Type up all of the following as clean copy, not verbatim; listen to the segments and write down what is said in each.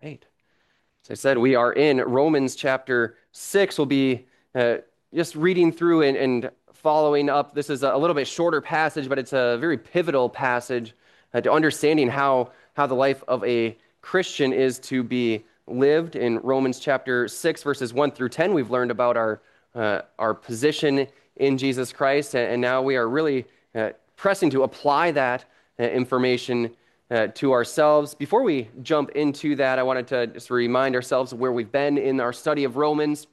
Right. As I said, we are in Romans chapter 6. We'll be just reading through and following up. This is a little bit shorter passage, but it's a very pivotal passage to understanding how the life of a Christian is to be lived. In Romans chapter 6, verses 1 through 10, we've learned about our position in Jesus Christ, and now we are really pressing to apply that information to ourselves. Before we jump into that, I wanted to just remind ourselves of where we've been in our study of Romans.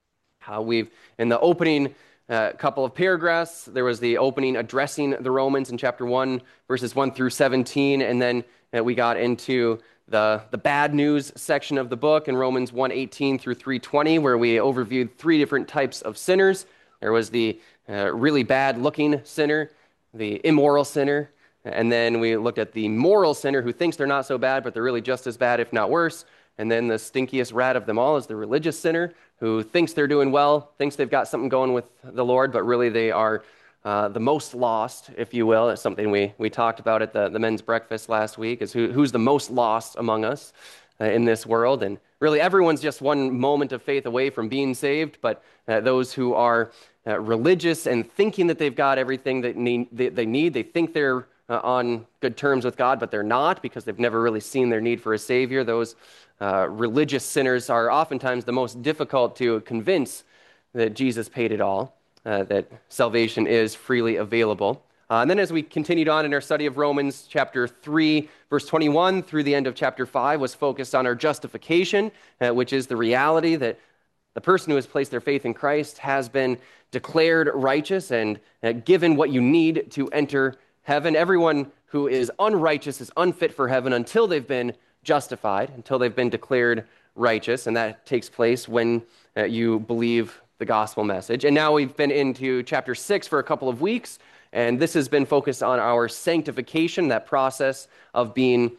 How we've, in the opening couple of paragraphs, there was the opening addressing the Romans in chapter 1, verses 1 through 17, and then we got into the bad news section of the book in Romans 1:18 through 3:20, where we overviewed three different types of sinners. There was the really bad-looking sinner, the immoral sinner, and then we looked at the moral sinner who thinks they're not so bad, but they're really just as bad, if not worse. And then the stinkiest rat of them all is the religious sinner who thinks they're doing well, thinks they've got something going with the Lord, but really they are the most lost, if you will. It's something we talked about at the men's breakfast last week, is who's the most lost among us in this world. And really everyone's just one moment of faith away from being saved, but those who are religious and thinking that they've got everything that they need, they think they're on good terms with God, but they're not because they've never really seen their need for a Savior. Those religious sinners are oftentimes the most difficult to convince that Jesus paid it all, that salvation is freely available. And then as we continued on in our study of Romans, chapter 3, verse 21 through the end of chapter 5 was focused on our justification, which is the reality that the person who has placed their faith in Christ has been declared righteous and given what you need to enter heaven. Everyone who is unrighteous is unfit for heaven until they've been justified, until they've been declared righteous, and that takes place when you believe the gospel message. And now we've been into chapter 6 for a couple of weeks, and this has been focused on our sanctification, that process of being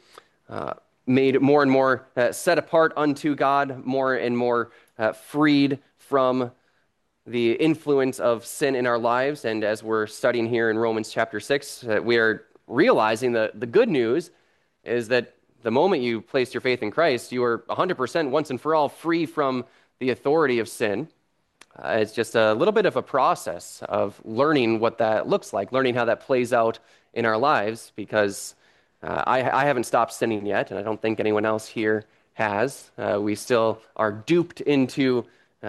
made more and more set apart unto God, more and more freed from the influence of sin in our lives. And as we're studying here in Romans chapter 6, we are realizing the good news is that the moment you placed your faith in Christ, you are 100% once and for all free from the authority of sin. It's just a little bit of a process of learning what that looks like, learning how that plays out in our lives, because I haven't stopped sinning yet, and I don't think anyone else here has. We still are duped into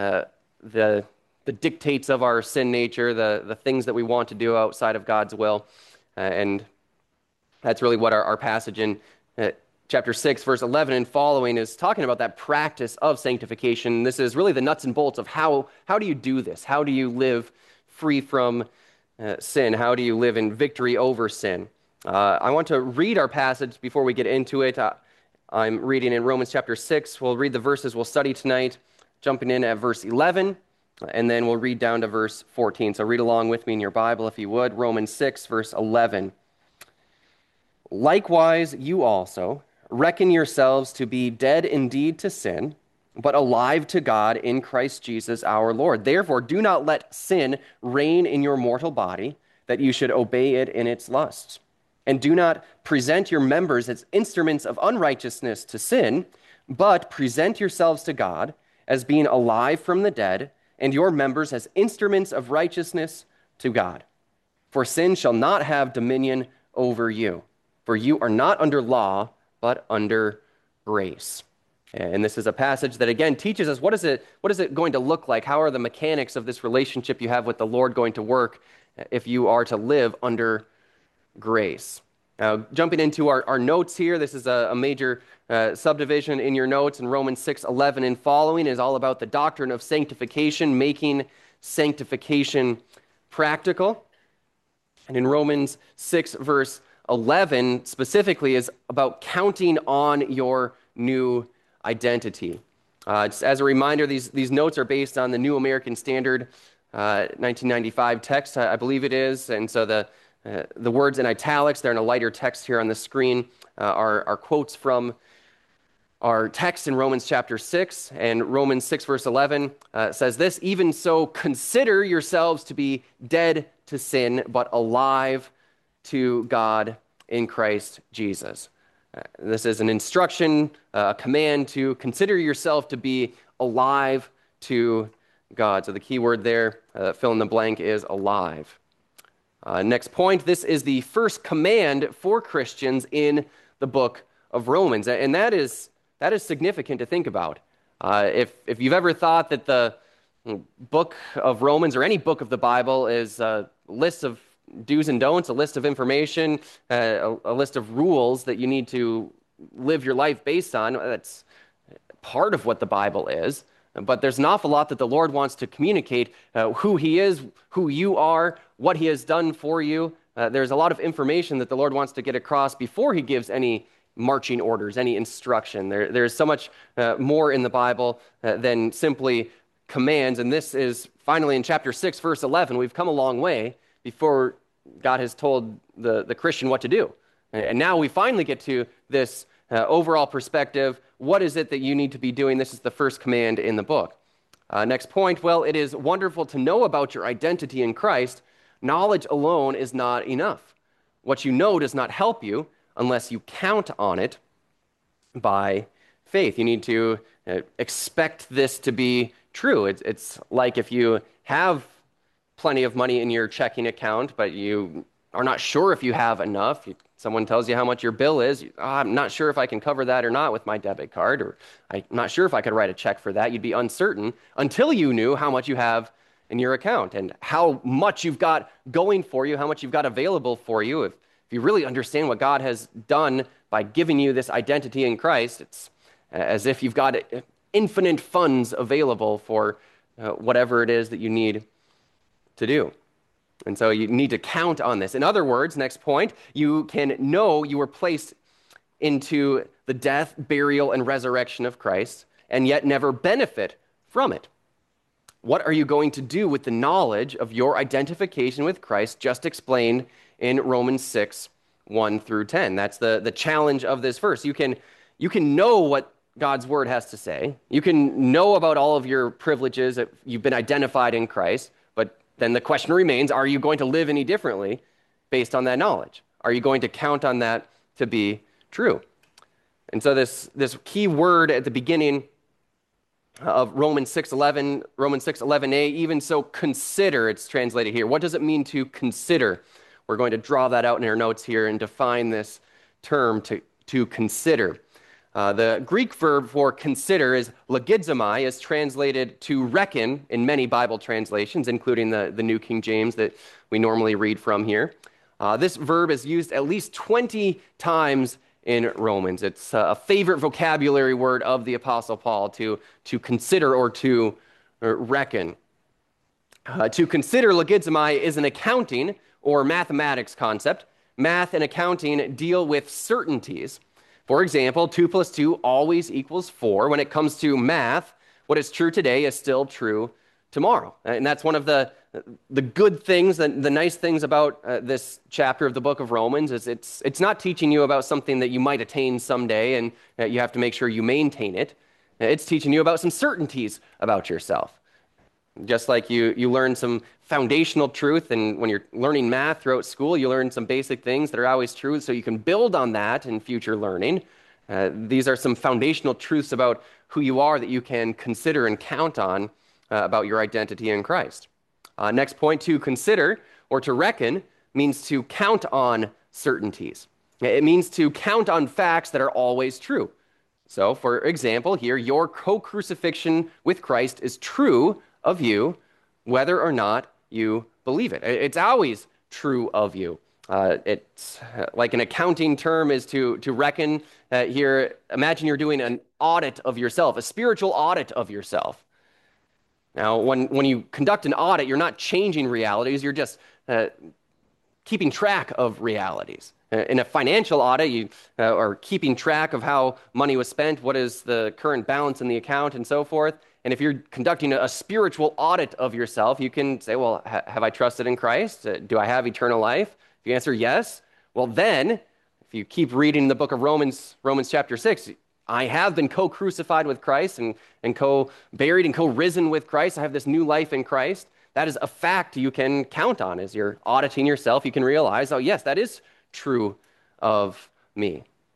the dictates of our sin nature, the things that we want to do outside of God's will. And that's really what our passage in chapter 6, verse 11 and following is talking about, that practice of sanctification. This is really the nuts and bolts of how do you do this? How do you live free from sin? How do you live in victory over sin? I want to read our passage before we get into it. I'm reading in Romans chapter 6. We'll read the verses we'll study tonight, jumping in at verse 11. And then we'll read down to verse 14. So read along with me in your Bible, if you would. Romans 6, verse 11. Likewise, you also reckon yourselves to be dead indeed to sin, but alive to God in Christ Jesus our Lord. Therefore, do not let sin reign in your mortal body, that you should obey it in its lusts. And do not present your members as instruments of unrighteousness to sin, but present yourselves to God as being alive from the dead, and your members as instruments of righteousness to God. For sin shall not have dominion over you, for you are not under law, but under grace. And this is a passage that, again, teaches us what is it going to look like? How are the mechanics of this relationship you have with the Lord going to work if you are to live under grace? Now, jumping into our notes here, this is a major subdivision in your notes. In Romans 6:11 and following is all about the doctrine of sanctification, making sanctification practical. And in Romans 6, verse 11 specifically is about counting on your new identity. Just as a reminder, these notes are based on the New American Standard 1995 text, I believe it is. And so the words in italics, they're in a lighter text here on the screen, are quotes from our text in Romans chapter 6. And Romans 6, verse 11 says this: "Even so, consider yourselves to be dead to sin, but alive to God in Christ Jesus." This is an instruction, a command to consider yourself to be alive to God. So the key word there, fill in the blank, is alive. Next point, this is the first command for Christians in the book of Romans. And that is significant to think about. If you've ever thought that the book of Romans or any book of the Bible is a list of do's and don'ts, a list of information, a list of rules that you need to live your life based on, that's part of what the Bible is. But there's an awful lot that the Lord wants to communicate, who He is, who you are, what He has done for you. There's a lot of information that the Lord wants to get across before He gives any marching orders, any instruction. There's so much more in the Bible than simply commands. And this is finally in chapter 6, verse 11. We've come a long way before God has told the Christian what to do. And now we finally get to this overall perspective. What is it that you need to be doing? This is the first command in the book. Next point, well, it is wonderful to know about your identity in Christ. Knowledge alone is not enough. What you know does not help you unless you count on it by faith. You need to expect this to be true. It's like if you have plenty of money in your checking account, but you are not sure if you have enough. Someone tells you how much your bill is. I'm not sure if I can cover that or not with my debit card, or I'm not sure if I could write a check for that. You'd be uncertain until you knew how much you have in your account and how much you've got going for you, how much you've got available for you. If you really understand what God has done by giving you this identity in Christ, it's as if you've got infinite funds available for whatever it is that you need to do. And so you need to count on this. In other words, next point, you can know you were placed into the death, burial, and resurrection of Christ, and yet never benefit from it. What are you going to do with the knowledge of your identification with Christ just explained in Romans 6, 1 through 10? That's the challenge of this verse. You can know what God's word has to say. You can know about all of your privileges that you've been identified in Christ, but then the question remains, are you going to live any differently based on that knowledge? Are you going to count on that to be true? And so this key word at the beginning of Romans 6:11a, even so consider, it's translated here. What does it mean to consider? We're going to draw that out in our notes here and define this term to consider. The Greek verb for consider is logizomai, is translated to reckon in many Bible translations, including the New King James that we normally read from here. This verb is used at least 20 times in Romans. It's a favorite vocabulary word of the Apostle Paul, to consider or to reckon. To consider logizomai is an accounting or mathematics concept. Math and accounting deal with certainties. For example, 2 plus 2 always equals 4. When it comes to math, what is true today is still true tomorrow. And that's one of the good things, the nice things about this chapter of the book of Romans is it's not teaching you about something that you might attain someday and you have to make sure you maintain it. It's teaching you about some certainties about yourself. Just like you learn some foundational truth, and when you're learning math throughout school, you learn some basic things that are always true, so you can build on that in future learning. These are some foundational truths about who you are that you can consider and count on about your identity in Christ. Next point, to consider or to reckon means to count on certainties. It means to count on facts that are always true. So, for example, here, your co-crucifixion with Christ is true of you, whether or not you believe it. It's always true of you. It's like an accounting term is to reckon. Here, imagine you're doing an audit of yourself, a spiritual audit of yourself. Now, when you conduct an audit, you're not changing realities, you're just keeping track of realities. In a financial audit, you are keeping track of how money was spent, what is the current balance in the account, and so forth. And if you're conducting a spiritual audit of yourself, you can say, well, have I trusted in Christ? Do I have eternal life? If you answer yes, well then, if you keep reading the book of Romans chapter 6, I have been co-crucified with Christ and co-buried and co-risen with Christ. I have this new life in Christ. That is a fact you can count on. As you're auditing yourself, you can realize, oh yes, that is true of me.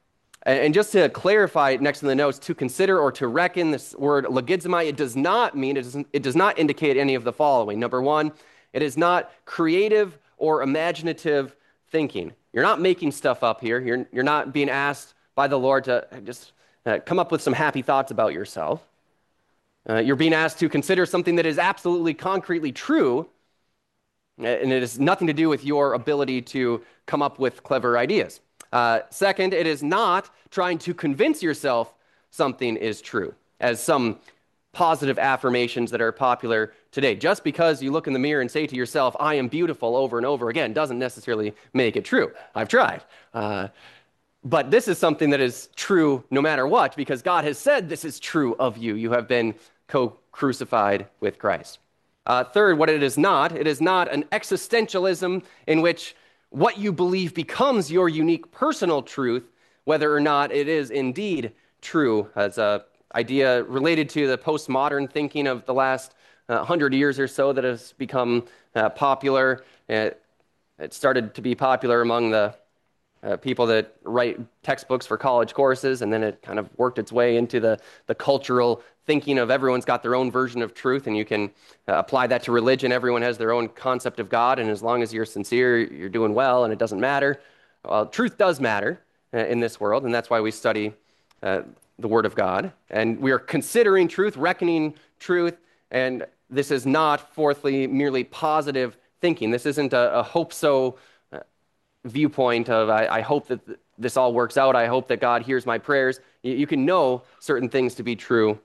And just to clarify next in the notes, to consider or to reckon, this word logizomai, it does not indicate any of the following. Number one, it is not creative or imaginative thinking. You're not making stuff up here. You're not being asked by the Lord to just come up with some happy thoughts about yourself. You're being asked to consider something that is absolutely concretely true, and it has nothing to do with your ability to come up with clever ideas. Second, it is not trying to convince yourself something is true, as some positive affirmations that are popular today. Just because you look in the mirror and say to yourself, I am beautiful over and over again, doesn't necessarily make it true. I've tried. But this is something that is true no matter what, because God has said this is true of you. You have been co-crucified with Christ. Third, what it is not an existentialism in which what you believe becomes your unique personal truth, whether or not it is indeed true. As an idea related to the postmodern thinking of the last 100 years or so that has become popular. It started to be popular among the people that write textbooks for college courses, and then it kind of worked its way into the cultural thinking of everyone's got their own version of truth, and you can apply that to religion. Everyone has their own concept of God, and as long as you're sincere, you're doing well, and it doesn't matter. Well, truth does matter in this world, and that's why we study the Word of God. And we are considering truth, reckoning truth, and this is not, fourthly, merely positive thinking. This isn't a hope-so viewpoint of, I hope that this all works out. I hope that God hears my prayers. You can know certain things to be true.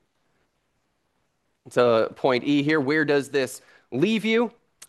So point E here, where does this leave you?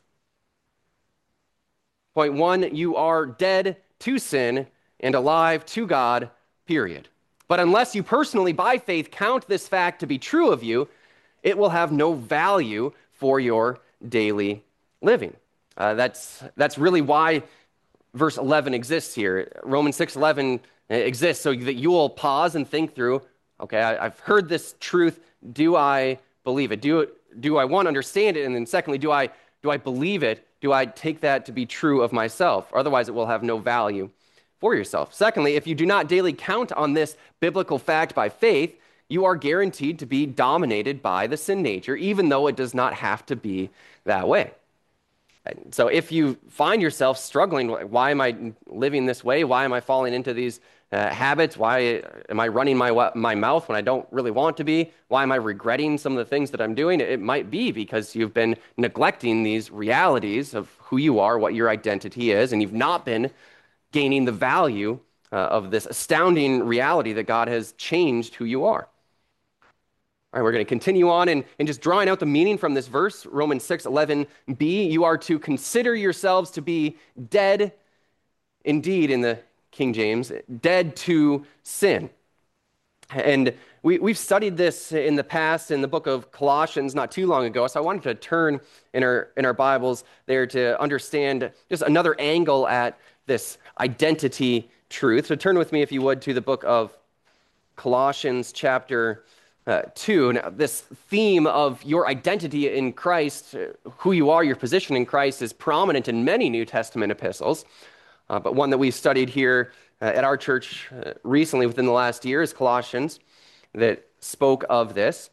Point 1, you are dead to sin and alive to God, period. But unless you personally, by faith, count this fact to be true of you, it will have no value for your daily living. That's really why verse 11 exists here. Romans 6:11 exists so that you will pause and think through, okay, I've heard this truth. Do I believe it? Do I want to understand it? And then secondly, do I believe it? Do I take that to be true of myself? Otherwise, it will have no value for yourself. Secondly, if you do not daily count on this biblical fact by faith, you are guaranteed to be dominated by the sin nature, even though it does not have to be that way. So if you find yourself struggling, why am I living this way? Why am I falling into these habits? Why am I running my mouth when I don't really want to be? Why am I regretting some of the things that I'm doing? It might be because you've been neglecting these realities of who you are, what your identity is, and you've not been gaining the value of this astounding reality that God has changed who you are. All right, we're going to continue on and just drawing out the meaning from this verse, Romans 6:11b. You are to consider yourselves to be dead indeed, in the King James, dead to sin. And we've studied this in the past in the book of Colossians not too long ago, so I wanted to turn in our Bibles there to understand just another angle at this identity truth. So turn with me, if you would, to the book of Colossians chapter 2. Now, this theme of your identity in Christ, who you are, your position in Christ, is prominent in many New Testament epistles. But one that we studied here at our church recently within the last year is Colossians, that spoke of this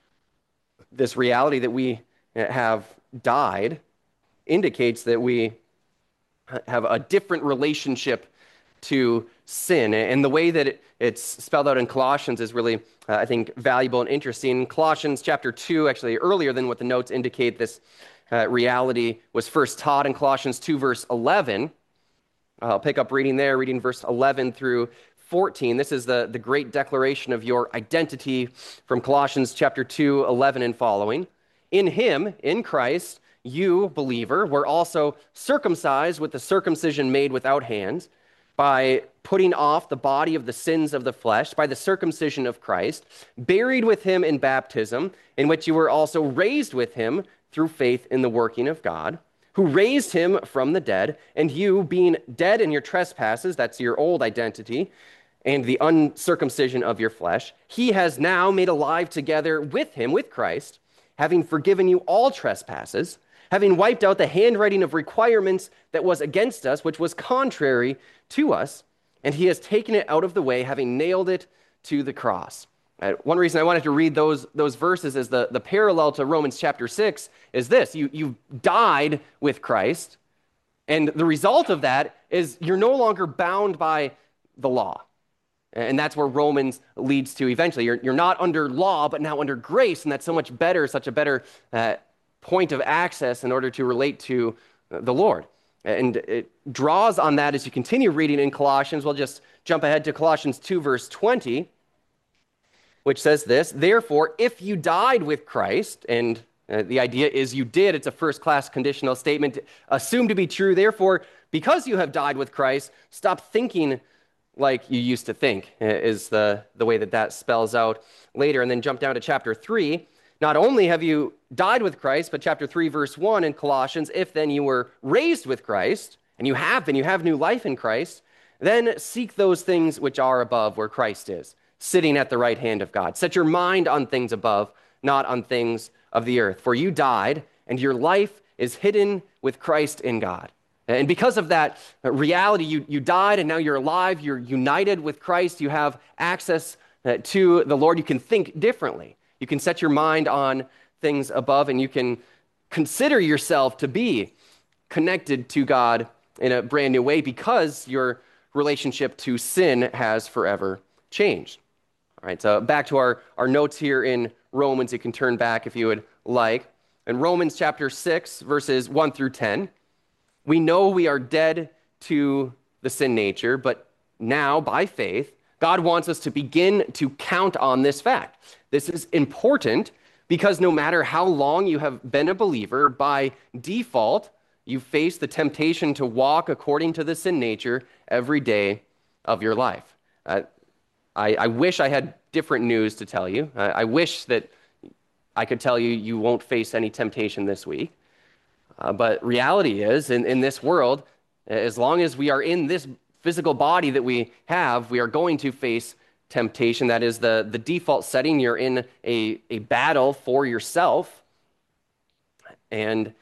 reality that we have died, indicates that we have a different relationship to sin. And the way that it's spelled out in Colossians is really, I think, valuable and interesting. Colossians chapter 2, actually earlier than what the notes indicate, this reality was first taught in Colossians 2, verse 11. I'll pick up reading there, reading verse 11 through 14. This is the great declaration of your identity from Colossians chapter 2, 11 and following. In him, in Christ, you, believer, were also circumcised with the circumcision made without hands, by putting off the body of the sins of the flesh, by the circumcision of Christ, buried with him in baptism, in which you were also raised with him through faith in the working of God, who raised him from the dead, and you, being dead in your trespasses, that's your old identity, and the uncircumcision of your flesh, he has now made alive together with him, with Christ, having forgiven you all trespasses, having wiped out the handwriting of requirements that was against us, which was contrary to us, and he has taken it out of the way, having nailed it to the cross. One reason I wanted to read those verses is the parallel to Romans chapter 6 is this. You died with Christ, and the result of that is you're no longer bound by the law. And that's where Romans leads to eventually. You're not under law, but now under grace, and that's so much better, such a better point of access in order to relate to the Lord. And it draws on that as you continue reading in Colossians. We'll just jump ahead to Colossians 2, verse 20, which says this, therefore, if you died with Christ, and the idea is you did, it's a first-class conditional statement, assumed to be true, therefore, because you have died with Christ, stop thinking like you used to think, is the way that spells out later. And then jump down to chapter 3. Not only have you died with Christ, but chapter 3, verse 1 in Colossians, if then you were raised with Christ, and you have new life in Christ, then seek those things which are above where Christ is, sitting at the right hand of God. Set your mind on things above, not on things of the earth. For you died, and your life is hidden with Christ in God. And because of that reality, you died, and now you're alive, you're united with Christ, you have access to the Lord, you can think differently. You can set your mind on things above, and you can consider yourself to be connected to God in a brand new way because your relationship to sin has forever changed. All right, so back to our notes here in Romans. You can turn back if you would like. In Romans chapter 6, verses 1 through 10, we know we are dead to the sin nature, but now, by faith, God wants us to begin to count on this fact. This is important because no matter how long you have been a believer, by default, you face the temptation to walk according to the sin nature every day of your life. I wish I had different news to tell you. I wish that I could tell you you won't face any temptation this week. But reality is, in this world, as long as we are in this physical body that we have, we are going to face temptation. That is the default setting. You're in a battle for yourself. And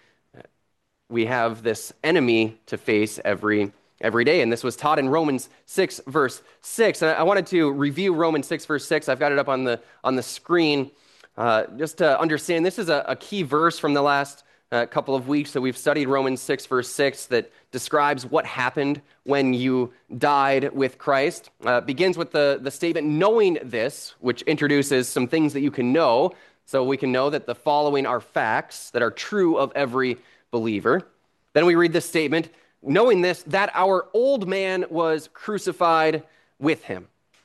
we have this enemy to face every day. And this was taught in Romans 6, verse 6. And I wanted to review Romans 6, verse 6. I've got it up on the screen just to understand. This is a key verse from the last couple of weeks that we've studied, Romans 6, verse 6, that describes what happened when you died with Christ. Begins with the statement, knowing this, which introduces some things that you can know. So we can know that the following are facts that are true of every believer. Then we read this statement, knowing this, that our old man was crucified with him.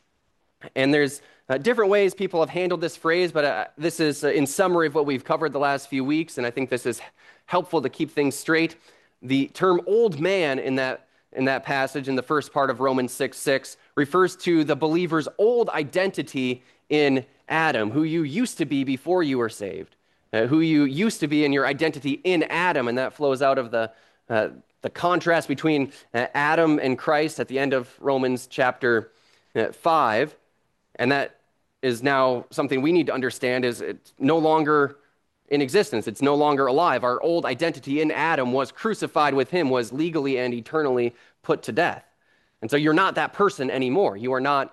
And there's different ways people have handled this phrase, but this is in summary of what we've covered the last few weeks, and I think this is helpful to keep things straight. The term old man in that passage, in the first part of Romans 6:6, refers to the believer's old identity in Adam, who you used to be before you were saved, who you used to be in your identity in Adam, and that flows out of the contrast between Adam and Christ at the end of Romans chapter 5. And that is now something we need to understand is it's no longer in existence. It's no longer alive. Our old identity in Adam was crucified with him, was legally and eternally put to death. And so you're not that person anymore. You are not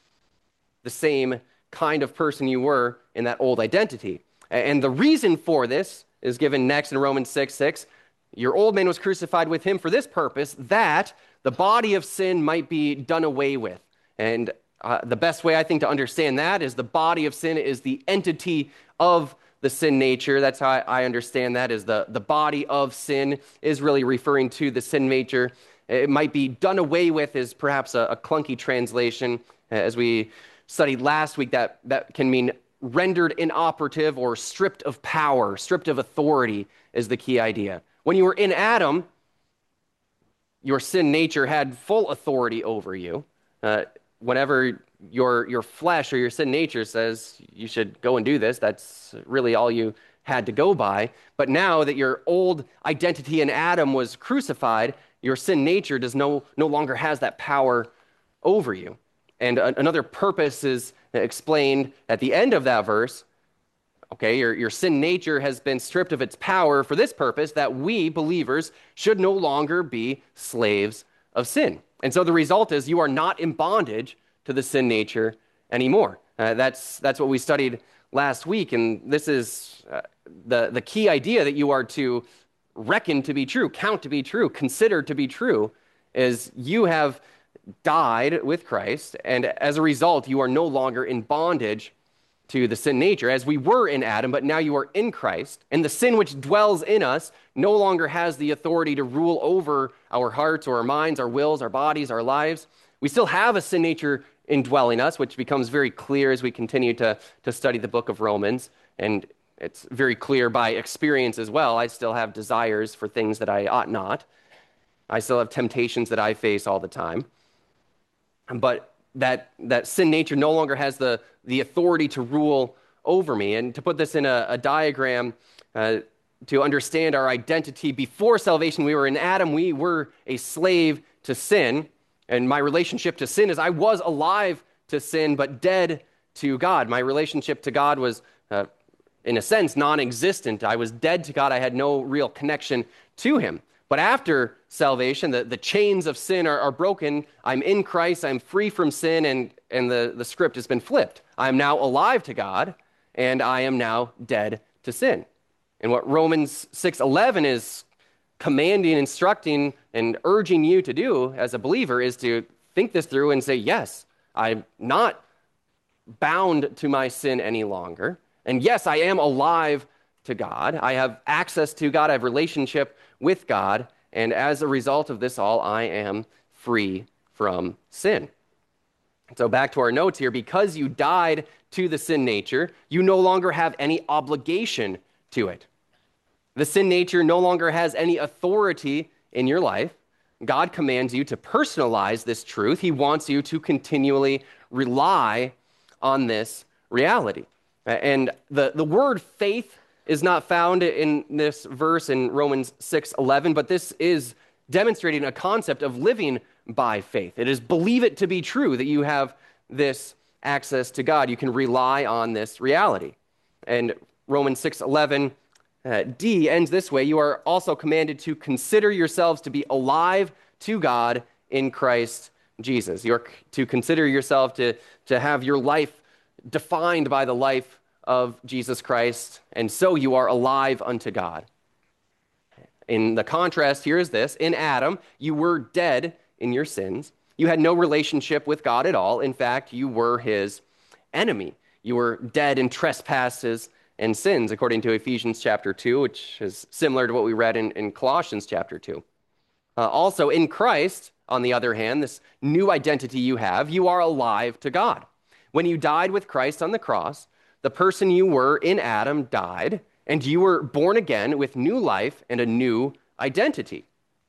the same kind of person you were in that old identity. And the reason for this is given next in Romans 6:6. Your old man was crucified with him for this purpose, that the body of sin might be done away with. And the best way, I think, to understand that is the body of sin is the entity of the sin nature. That's how I understand that, is the body of sin is really referring to the sin nature. It might be done away with is perhaps a clunky translation. As we studied last week, that can mean rendered inoperative or stripped of power, stripped of authority is the key idea. When you were in Adam, your sin nature had full authority over you. Whenever your flesh or your sin nature says you should go and do this, that's really all you had to go by. But now that your old identity in Adam was crucified, your sin nature no longer has that power over you. And another purpose is explained at the end of that verse. Okay, your sin nature has been stripped of its power for this purpose, that we, believers, should no longer be slaves of sin. And so the result is you are not in bondage to the sin nature anymore. That's what we studied last week, and this is the key idea that you are to reckon to be true, count to be true, consider to be true, is you have died with Christ, and as a result, you are no longer in bondage to the sin nature, as we were in Adam, but now you are in Christ, and the sin which dwells in us no longer has the authority to rule over our hearts or our minds, our wills, our bodies, our lives. We still have a sin nature indwelling us, which becomes very clear as we continue to study the book of Romans, and it's very clear by experience as well. I still have desires for things that I ought not. I still have temptations that I face all the time. But that sin nature no longer has the authority to rule over me. And to put this in a diagram, to understand our identity before salvation, we were in Adam, we were a slave to sin. And my relationship to sin is I was alive to sin, but dead to God. My relationship to God was, in a sense, non-existent. I was dead to God. I had no real connection to him. But after salvation, the chains of sin are broken. I'm in Christ. I'm free from sin, and the script has been flipped. I am now alive to God, and I am now dead to sin. And what Romans 6:11 is commanding, instructing, and urging you to do as a believer is to think this through and say, yes, I'm not bound to my sin any longer. And yes, I am alive to God. I have access to God. I have relationship with God. And as a result of this all, I am free from sin. So back to our notes here. Because you died to the sin nature, you no longer have any obligation to it. The sin nature no longer has any authority in your life. God commands you to personalize this truth. He wants you to continually rely on this reality. And the word faith is not found in this verse in Romans 6:11, but this is demonstrating a concept of living by faith. It is believe it to be true that you have this access to God. You can rely on this reality. And Romans 6:11 D ends this way: you are also commanded to consider yourselves to be alive to God in Christ Jesus. You're to consider yourself to have your life defined by the life of Jesus Christ, and so you are alive unto God. In the contrast here is this: in Adam, you were dead in your sins. You had no relationship with God at all. In fact, you were his enemy. You were dead in trespasses and sins, according to Ephesians chapter 2, which is similar to what we read in Colossians chapter 2. Also, in Christ, on the other hand, this new identity you have, you are alive to God. When you died with Christ on the cross, the person you were in Adam died, and you were born again with new life and a new identity.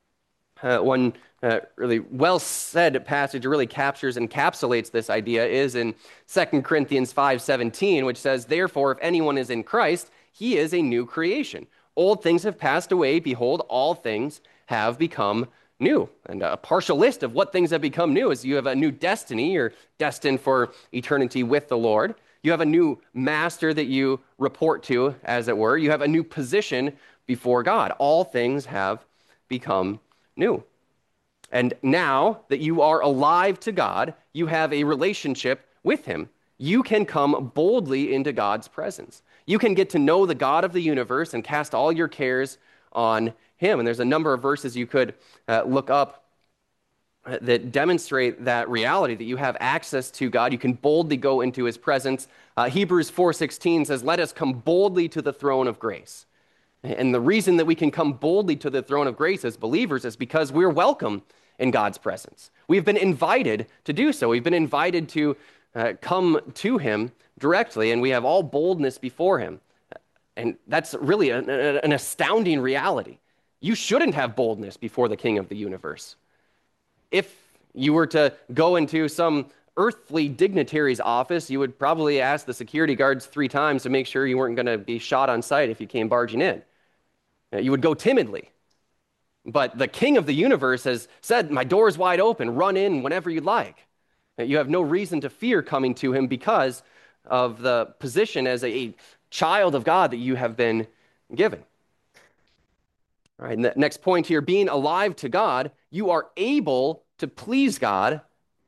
One really well-said passage really captures and encapsulates this idea is in 2 Corinthians 5:17, which says, "Therefore, if anyone is in Christ, he is a new creation. Old things have passed away. Behold, all things have become new." And a partial list of what things have become new is you have a new destiny. You're destined for eternity with the Lord. You have a new master that you report to, as it were. You have a new position before God. All things have become new. And now that you are alive to God, you have a relationship with him. You can come boldly into God's presence. You can get to know the God of the universe and cast all your cares on him. And there's a number of verses you could look up that demonstrate that reality, that you have access to God. You can boldly go into his presence. Hebrews 4:16 says, "Let us come boldly to the throne of grace." And the reason that we can come boldly to the throne of grace as believers is because we're welcome in God's presence. We've been invited to do so. We've been invited to come to him directly, and we have all boldness before him. And that's really an astounding reality. You shouldn't have boldness before the King of the universe. If you were to go into some earthly dignitary's office, you would probably ask the security guards 3 times to make sure you weren't going to be shot on sight if you came barging in. You would go timidly. But the King of the universe has said, "My door is wide open. Run in whenever you'd like." You have no reason to fear coming to him because of the position as a child of God that you have been given. All right, and the next point here, being alive to God, you are able to please God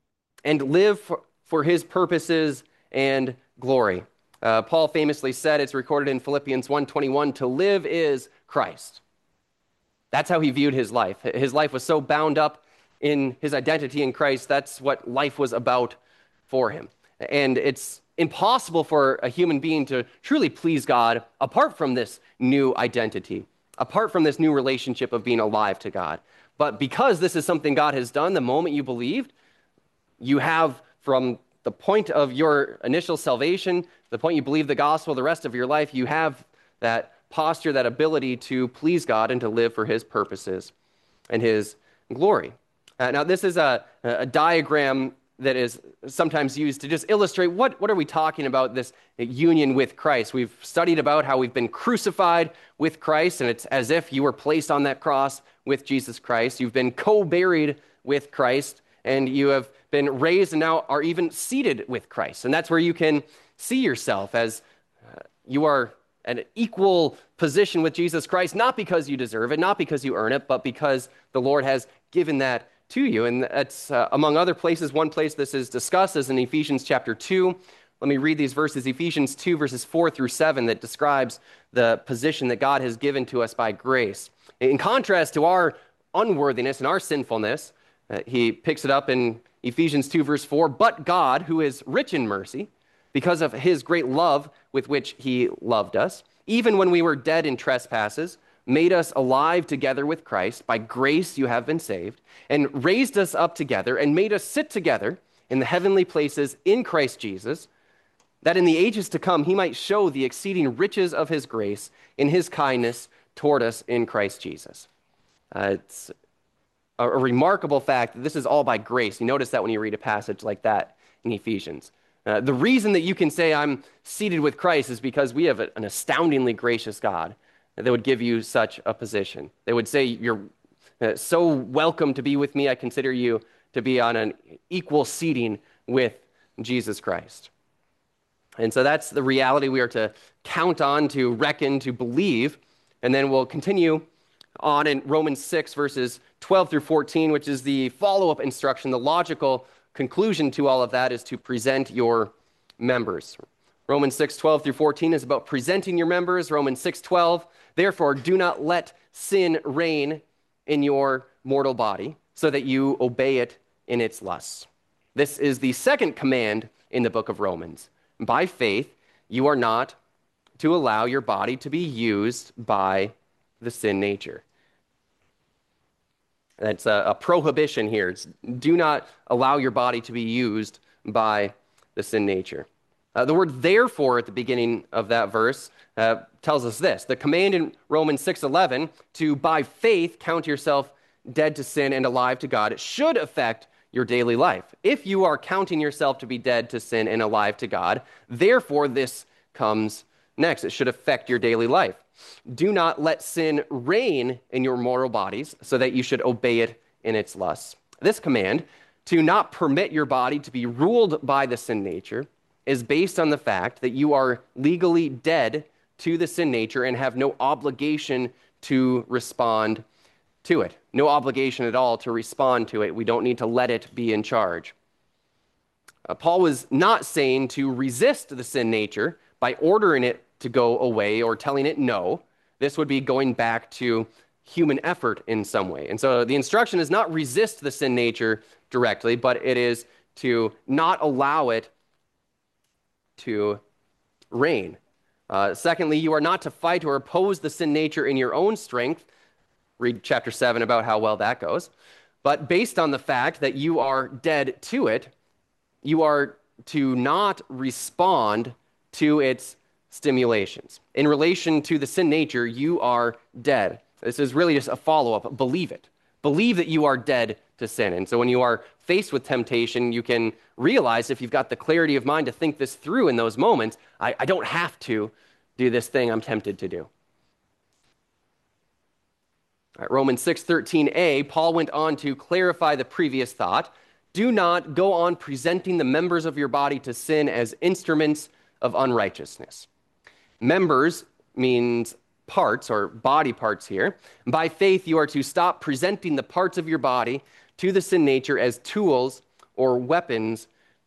and live for his purposes and glory. Paul famously said, it's recorded in Philippians 1:21, to live is Christ. That's how he viewed his life. His life was so bound up in his identity in Christ. That's what life was about for him. And it's impossible for a human being to truly please God apart from this new identity, apart from this new relationship of being alive to God. But because this is something God has done the moment you believed, you have, from the point of your initial salvation, the point you believe the gospel, the rest of your life, you have that posture, that ability to please God and to live for his purposes and his glory. Now, this is a diagram that is sometimes used to just illustrate what are we talking about, this union with Christ. We've studied about how we've been crucified with Christ, and it's as if you were placed on that cross with Jesus Christ. You've been co-buried with Christ, and you have been raised and now are even seated with Christ. And that's where you can see yourself as you are at an equal position with Jesus Christ, not because you deserve it, not because you earn it, but because the Lord has given that to you. And that's, among other places, one place this is discussed is in Ephesians chapter 2. Let me read these verses, Ephesians 2, verses 4 through 7, that describes the position that God has given to us by grace. In contrast to our unworthiness and our sinfulness, he picks it up in Ephesians 2, verse 4, but God, who is rich in mercy, because of his great love with which he loved us, even when we were dead in trespasses, made us alive together with Christ. By grace you have been saved, and raised us up together and made us sit together in the heavenly places in Christ Jesus, that in the ages to come he might show the exceeding riches of his grace in his kindness toward us in Christ Jesus. It's a remarkable fact that this is all by grace. You notice that when you read a passage like that in Ephesians. The reason that you can say I'm seated with Christ is because we have an astoundingly gracious God that would give you such a position. They would say, you're so welcome to be with me. I consider you to be on an equal seating with Jesus Christ. And so that's the reality we are to count on, to reckon, to believe. And then we'll continue on in Romans 6, verses 12 through 14, which is the follow-up instruction. The logical conclusion to all of that is to present your members. Romans 6, 12 through 14 is about presenting your members. Romans 6, 12, therefore do not let sin reign in your mortal body, so that you obey it in its lusts. This is the second command in the book of Romans. By faith, you are not to allow your body to be used by the sin nature. That's a prohibition here. It's, do not allow your body to be used by the sin nature. The word therefore at the beginning of that verse tells us this. The command in Romans 6:11 to by faith count yourself dead to sin and alive to God, it should affect your daily life. If you are counting yourself to be dead to sin and alive to God, therefore this comes next. It should affect your daily life. Do not let sin reign in your mortal bodies, so that you should obey it in its lusts. This command, to not permit your body to be ruled by the sin nature, is based on the fact that you are legally dead to the sin nature and have no obligation to respond to it. No obligation at all to respond to it. We don't need to let it be in charge. Paul was not saying to resist the sin nature by ordering it to go away or telling it no. This would be going back to human effort in some way. And so the instruction is not resist the sin nature directly, but it is to not allow it to reign. Secondly, you are not to fight or oppose the sin nature in your own strength. Read chapter 7 about how well that goes. But based on the fact that you are dead to it, you are to not respond to its stimulations. In relation to the sin nature, you are dead. This is really just a follow-up. Believe it. Believe that you are dead to sin. And so when you are faced with temptation, you can realize, if you've got the clarity of mind to think this through in those moments, I don't have to do this thing I'm tempted to do. All right, Romans 6:13a, Paul went on to clarify the previous thought. Do not go on presenting the members of your body to sin as instruments of unrighteousness. Members means parts or body parts here. By faith, you are to stop presenting the parts of your body to the sin nature as tools or weapons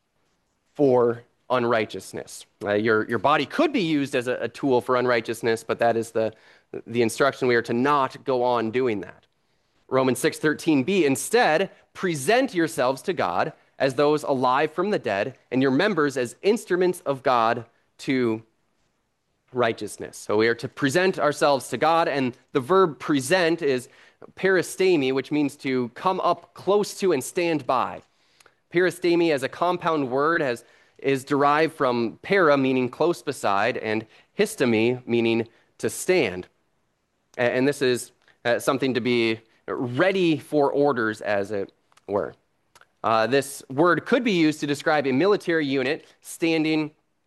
for unrighteousness. Your body could be used as a tool for unrighteousness, but that is the instruction. We are to not go on doing that. Romans 6:13b, instead, present yourselves to God as those alive from the dead, and your members as instruments of God to righteousness. So we are to present ourselves to God, and the verb present is peristemi, which means to come up close to and stand by. Peristemi as a compound word is derived from para, meaning close beside, and histemi, meaning to stand. And this is something to be ready for orders, as it were. This word could be used to describe a military unit standing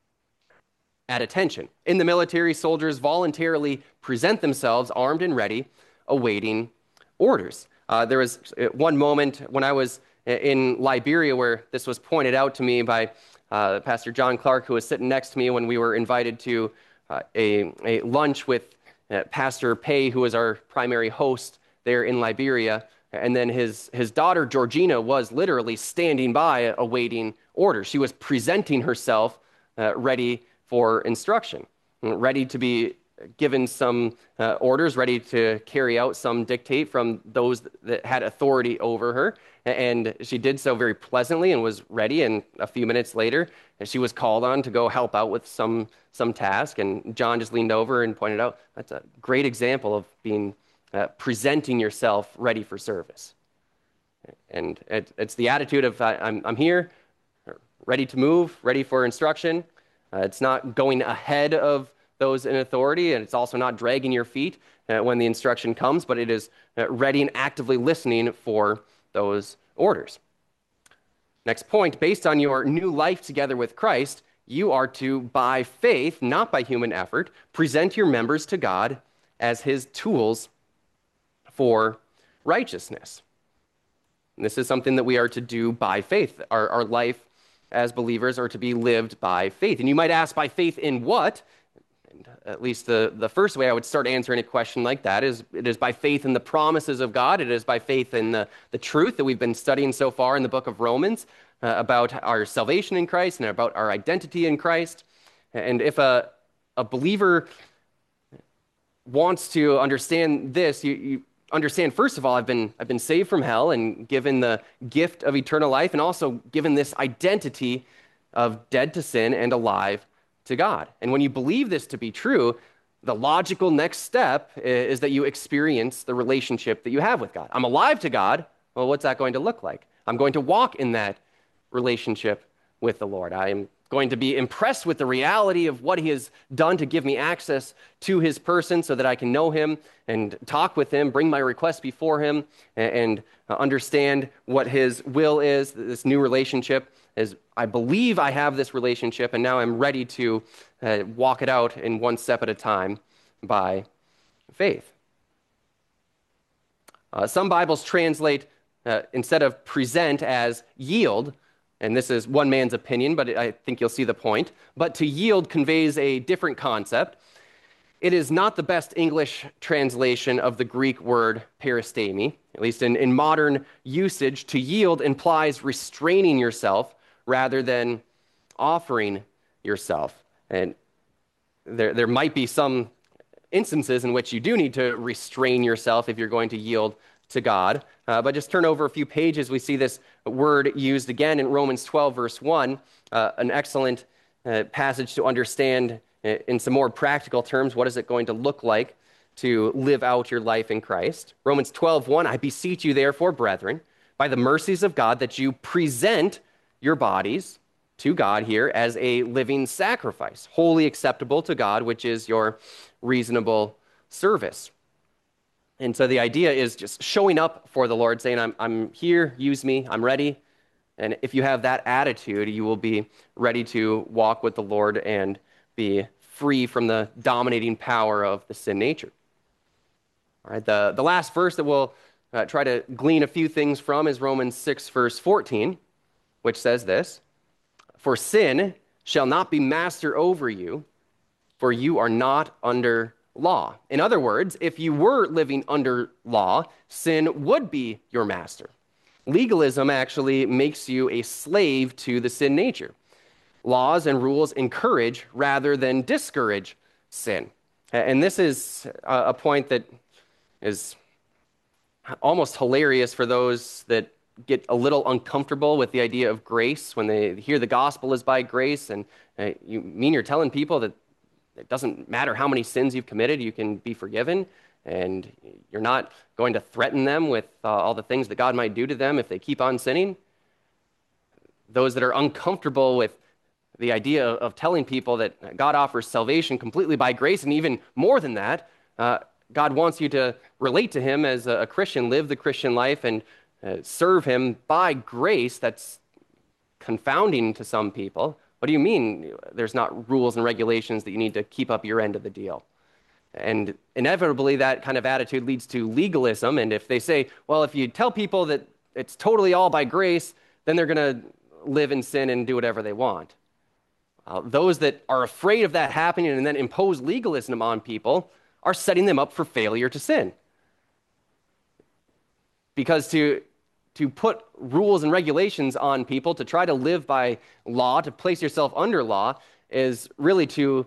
at attention. In the military, soldiers voluntarily present themselves armed and ready, awaiting orders. There was one moment when I was in Liberia where this was pointed out to me by Pastor John Clark, who was sitting next to me when we were invited to a lunch with Pastor Pei, who was our primary host there in Liberia. And then his daughter, Georgina, was literally standing by awaiting orders. She was presenting herself ready for instruction, ready to be given some orders, ready to carry out some dictate from those that had authority over her. And she did so very pleasantly and was ready. And a few minutes later, she was called on to go help out with some task. And John just leaned over and pointed out, that's a great example of being presenting yourself ready for service. And it's the attitude of I'm here, ready to move, ready for instruction. It's not going ahead of those in authority, and it's also not dragging your feet when the instruction comes, but it is ready and actively listening for those orders. Next point, based on your new life together with Christ, you are to, by faith, not by human effort, present your members to God as his tools for righteousness. And this is something that we are to do by faith. Our life as believers are to be lived by faith. And you might ask, by faith in what? And at least the first way I would start answering a question like that is, it is by faith in the promises of God. It is by faith in the truth that we've been studying so far in the book of Romans about our salvation in Christ and about our identity in Christ. And if a believer wants to understand this, you understand, first of all, I've been saved from hell and given the gift of eternal life, and also given this identity of dead to sin and alive to God. And when you believe this to be true, the logical next step is that you experience the relationship that you have with God. I'm alive to God. Well, what's that going to look like? I'm going to walk in that relationship with the Lord. I am going to be impressed with the reality of what he has done to give me access to his person so that I can know him and talk with him, bring my requests before him, and understand what his will is. This new relationship is, I believe I have this relationship, and now I'm ready to walk it out in one step at a time by faith. Some Bibles translate, instead of present, as yield. And this is one man's opinion, but I think you'll see the point. But to yield conveys a different concept. It is not the best English translation of the Greek word peristemi. At least in modern usage, to yield implies restraining yourself rather than offering yourself. And there might be some instances in which you do need to restrain yourself if you're going to yield to God. But just turn over a few pages, we see this word used again in Romans 12, verse 1, an excellent passage to understand in some more practical terms, what is it going to look like to live out your life in Christ. Romans 12:1, I beseech you therefore, brethren, by the mercies of God, that you present your bodies to God here as a living sacrifice, wholly acceptable to God, which is your reasonable service. And so the idea is just showing up for the Lord, saying, I'm here, use me, I'm ready. And if you have that attitude, you will be ready to walk with the Lord and be free from the dominating power of the sin nature. All right, the last verse that we'll try to glean a few things from is Romans 6, verse 14, which says this, for sin shall not be master over you, for you are not under law. In other words, if you were living under law, sin would be your master. Legalism actually makes you a slave to the sin nature. Laws and rules encourage rather than discourage sin. And this is a point that is almost hilarious for those that get a little uncomfortable with the idea of grace when they hear the gospel is by grace. And you mean you're telling people that it doesn't matter how many sins you've committed, you can be forgiven, and you're not going to threaten them with all the things that God might do to them if they keep on sinning? Those that are uncomfortable with the idea of telling people that God offers salvation completely by grace, and even more than that, God wants you to relate to him as a Christian, live the Christian life, and serve him by grace. That's confounding to some people. What do you mean there's not rules and regulations that you need to keep up your end of the deal? And inevitably, that kind of attitude leads to legalism. And if they say, well, if you tell people that it's totally all by grace, then they're going to live in sin and do whatever they want. Those that are afraid of that happening and then impose legalism on people are setting them up for failure to sin. Because to put rules and regulations on people, to try to live by law, to place yourself under law, is really to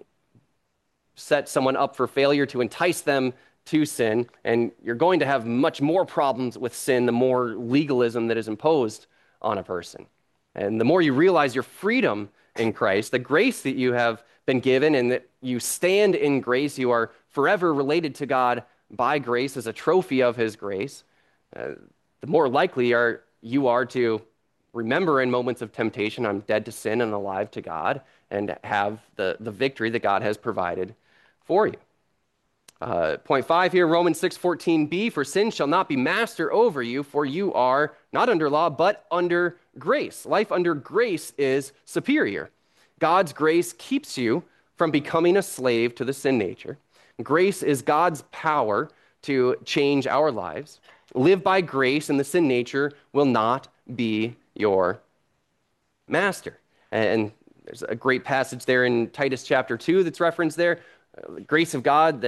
set someone up for failure, to entice them to sin. And you're going to have much more problems with sin the more legalism that is imposed on a person. And the more you realize your freedom in Christ, the grace that you have been given, and that you stand in grace, you are forever related to God by grace as a trophy of his grace, the more likely you are to remember in moments of temptation, I'm dead to sin and alive to God, and have the victory that God has provided for you. Point 5 here, Romans 6:14b, for sin shall not be master over you, for you are not under law, but under grace. Life under grace is superior. God's grace keeps you from becoming a slave to the sin nature. Grace is God's power to change our lives. Live by grace, and the sin nature will not be your master. And there's a great passage there in Titus chapter 2 that's referenced there. The grace of God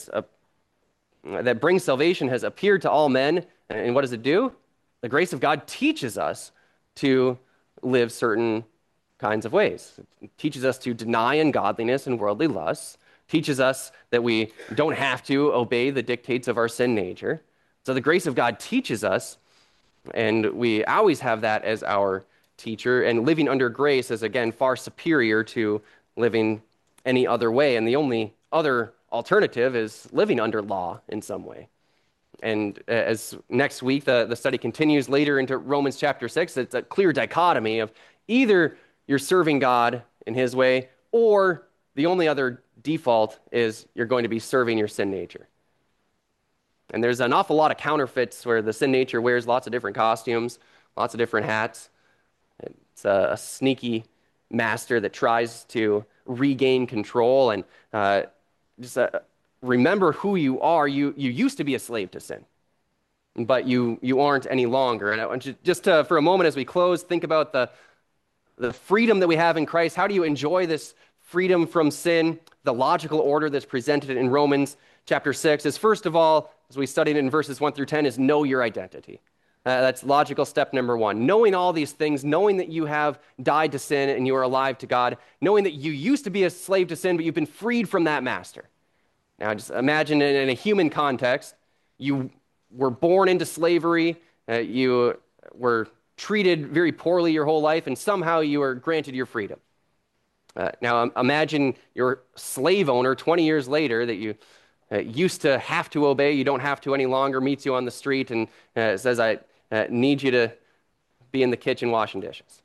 that brings salvation has appeared to all men. And what does it do? The grace of God teaches us to live certain kinds of ways. It teaches us to deny ungodliness and worldly lusts. Teaches us that we don't have to obey the dictates of our sin nature. So the grace of God teaches us, and we always have that as our teacher. And living under grace is, again, far superior to living any other way. And the only other alternative is living under law in some way. And as next week, the study continues later into Romans chapter 6, it's a clear dichotomy of either you're serving God in his way, or the only other default is you're going to be serving your sin nature. And there's an awful lot of counterfeits where the sin nature wears lots of different costumes, lots of different hats. It's a sneaky master that tries to regain control. And just remember who you are. You used to be a slave to sin, but you aren't any longer. And I want you just to, for a moment as we close, think about the freedom that we have in Christ. How do you enjoy this freedom from sin? The logical order that's presented in Romans chapter 6 is, first of all, as we studied in verses 1 through 10, is know your identity. That's logical step number 1. Knowing all these things, knowing that you have died to sin and you are alive to God, knowing that you used to be a slave to sin, but you've been freed from that master. Now, just imagine in a human context, you were born into slavery, you were treated very poorly your whole life, and somehow you were granted your freedom. Now, imagine your slave owner 20 years later that you used to have to obey, you don't have to any longer, meets you on the street and says, I need you to be in the kitchen washing dishes.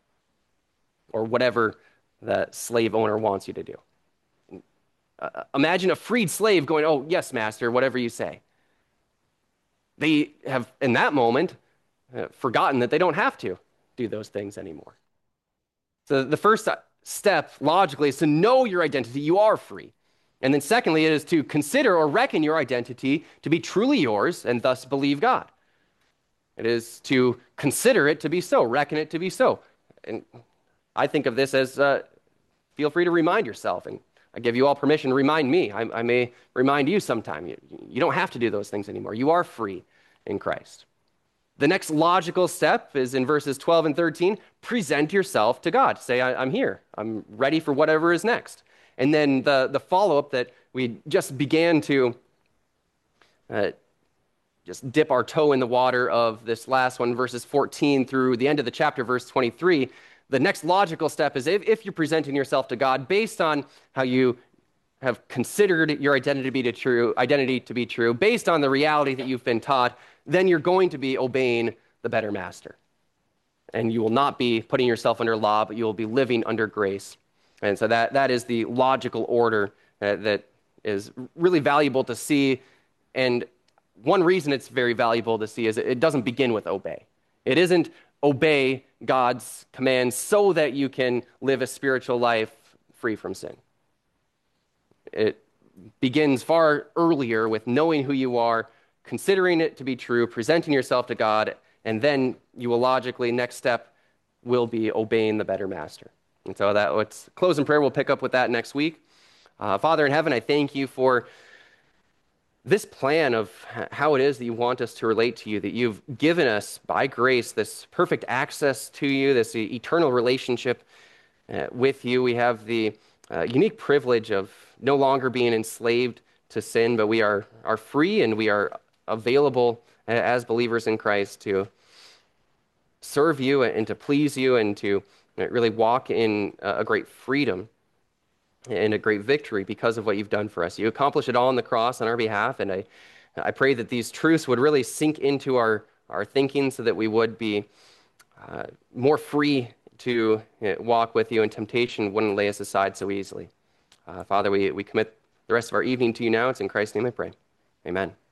Or whatever the slave owner wants you to do. Imagine a freed slave going, oh, yes, master, whatever you say. They have, in that moment, forgotten that they don't have to do those things anymore. So the first step, logically, is to know your identity. You are free. And then secondly, it is to consider or reckon your identity to be truly yours and thus believe God. It is to consider it to be so, reckon it to be so. And I think of this as feel free to remind yourself, and I give you all permission to remind me. I may remind you sometime. You don't have to do those things anymore. You are free in Christ. The next logical step is in verses 12 and 13, present yourself to God. Say, I'm here. I'm ready for whatever is next. And then the follow-up that we just began to uh, just dip our toe in the water of this last one, verses 14 through the end of the chapter, verse 23. The next logical step is if you're presenting yourself to God based on how you have considered your identity to be true, based on the reality that you've been taught, then you're going to be obeying the better master. And you will not be putting yourself under law, but you will be living under grace. And so that is the logical order that is really valuable to see. And one reason it's very valuable to see is it doesn't begin with obey. It isn't obey God's commands so that you can live a spiritual life free from sin. It begins far earlier with knowing who you are, considering it to be true, presenting yourself to God, and then you will logically, next step will be obeying the better master. And so let's close in prayer. We'll pick up with that next week. Father in heaven, I thank you for this plan of how it is that you want us to relate to you, that you've given us by grace this perfect access to you, this eternal relationship with you. We have the unique privilege of no longer being enslaved to sin, but we are free and we are available as believers in Christ to serve you and to please you and to really walk in a great freedom and a great victory because of what you've done for us. You accomplished it all on the cross on our behalf, and I pray that these truths would really sink into our thinking so that we would be more free to walk with you, and temptation wouldn't lay us aside so easily. Father, we commit the rest of our evening to you now. It's in Christ's name I pray. Amen.